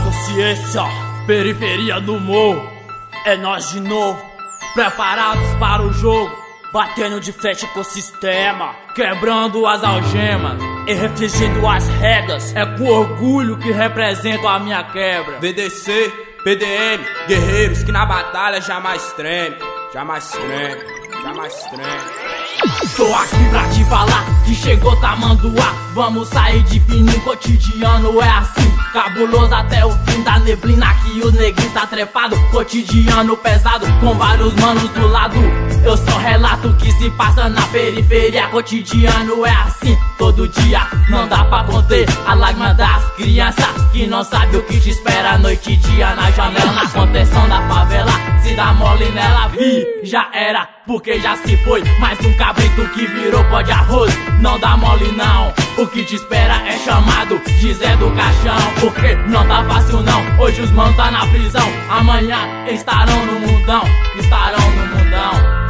consciência, periferia do morro. É nós de novo, preparados para o jogo, batendo de frente com o sistema, quebrando as algemas e refrigindo as regras. É com orgulho que represento a minha quebra. VDC, PDM, guerreiros que na batalha jamais treme, jamais treme, jamais treme. Tô aqui pra te falar que chegou tamanduá. Vamos sair de fininho, cotidiano é assim, cabuloso até o fim da neblina. Que os neguinhos tá trepado, cotidiano pesado, com vários manos do lado. Eu só relato o que se passa na periferia. Cotidiano é assim, todo dia não dá pra conter a lágrima das crianças que não sabe o que te espera noite e dia na janela. Na contenção da favela, se dá mole nela, vi, já era, porque já se foi. Mais um cabrito que virou pó de arroz. Não dá mole não, o que te espera é chamado de Zé do Caixão. Porque não tá fácil não, hoje os manos tá na prisão. Amanhã estarão no mundão, estarão no mundão.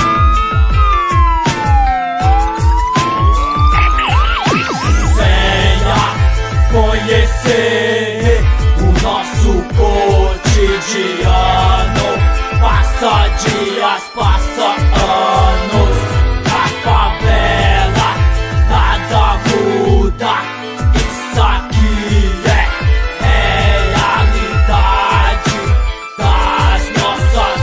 Conhecer o nosso cotidiano. Passa dias, passa anos. Na favela nada muda. Isso aqui é realidade das nossas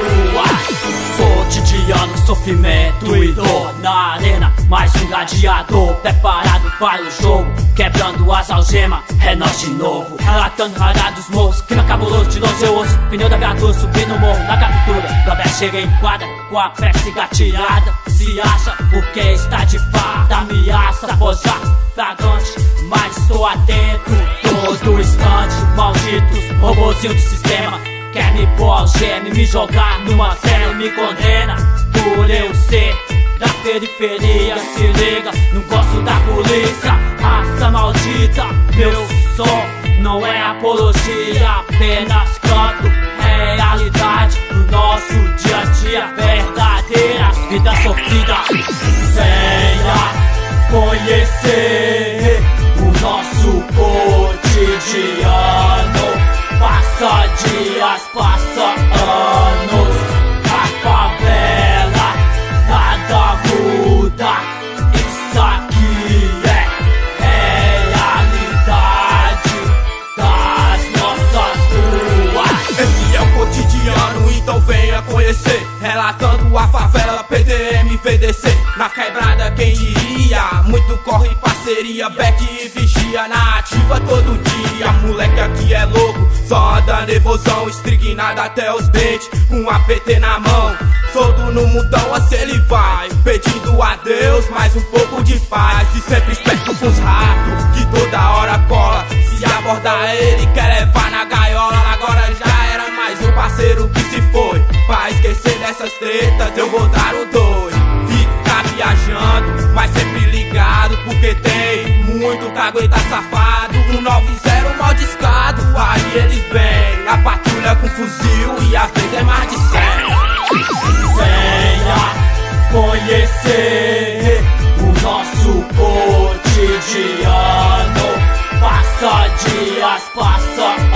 ruas. Cotidiano, sofrimento e dor na arena. Mais um gladiador preparado para o jogo, quebrando as algemas, é nós de novo. Relatando rara dos morros, clima cabuloso, de longe eu ouço pneu da viatura subindo no morro. Na captura, Gabé chega em quadra com a prece gatilhada. Se acha porque está de farda, ameaça forjar fragante, mas estou atento todo instante. Malditos robozinhos do sistema quer me pôr algema e me jogar numa cela e me condena por eu ser da periferia. Se liga, não gosto da polícia, raça maldita. Meu som não é apologia, apenas canto realidade do nosso dia a dia, verdadeira vida sofrida. Venha conhecer o nosso cotidiano. Passa dias, passa anos. A favela nada muda. Isso aqui é realidade das nossas ruas. Esse é o cotidiano, então venha conhecer. Relatando a favela, PDM, VDC. Na quebrada quem iria, muito corre parceria. Beck e vigia, na ativa todo dia. Moleque aqui é louco, só anda nervosão, estrignado até os dentes, com a PT na mão. Solto no mundão, assim ele vai, pedindo a Deus mais um pouco de paz. E sempre esperto com os ratos, que toda hora cola. Se abordar ele, quer levar na gaiola. Agora já era mais um parceiro que se foi. Pra esquecer dessas tretas, eu vou dar o 2. Fica viajando, mas sempre ligado, porque tem muito cagueta safado. 190 mal discado, aí eles vêm. A patrulha com fuzil e às vezes é mais de 100. Venha conhecer o nosso cotidiano. Passa dias, passa